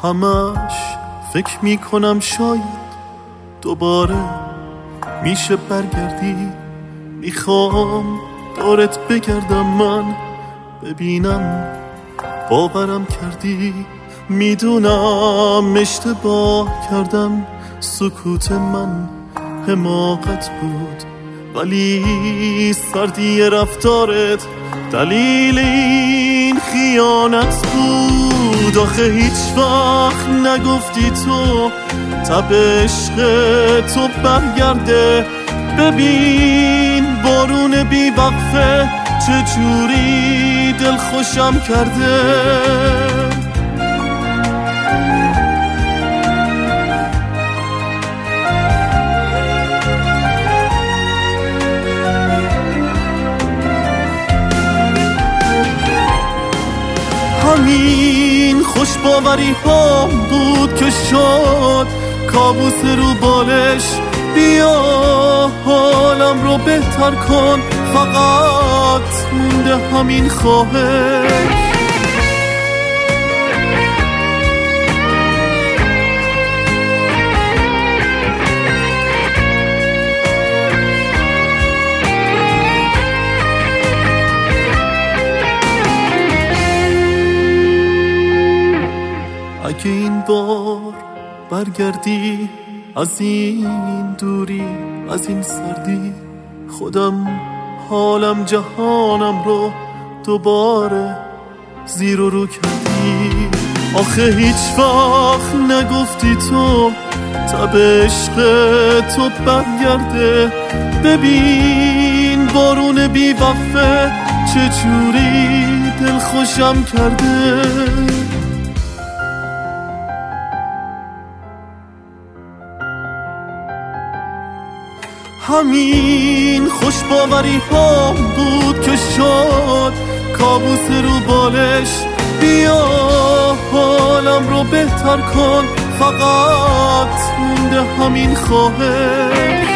همش فکر میکنم شاید دوباره میشه برگردی. میخوام دورت بگردم من، ببینم باورم کردی. میدونم اشتباه کردم، سکوت من حماقت بود، ولی سردی رفتارت دلیل این خیانت بود. آخه هیچ وقت نگفتی تو تب عشق تو برگرده. ببین بارون بی وقفه چجوری دل خوشم کرده. همین خوش باوری ها بود که شد کابوس رو بالش. بیا حالم رو بهتر کن، فقط مونده همین خواهش. اگه این بار برگردی از این دوری، از این سردی، خودم حالم جهانم رو دوباره زیر و رو کردی. آخه هیچ وقت نگفتی تو تب عشق تو برگرده. ببین بارون بی وقفه چجوری دل خوشم کرده. همین خوش باوری ها بود که شد کابوس رو بالش. بیا حالم رو بهتر کن، فقط مونده همین خواهش.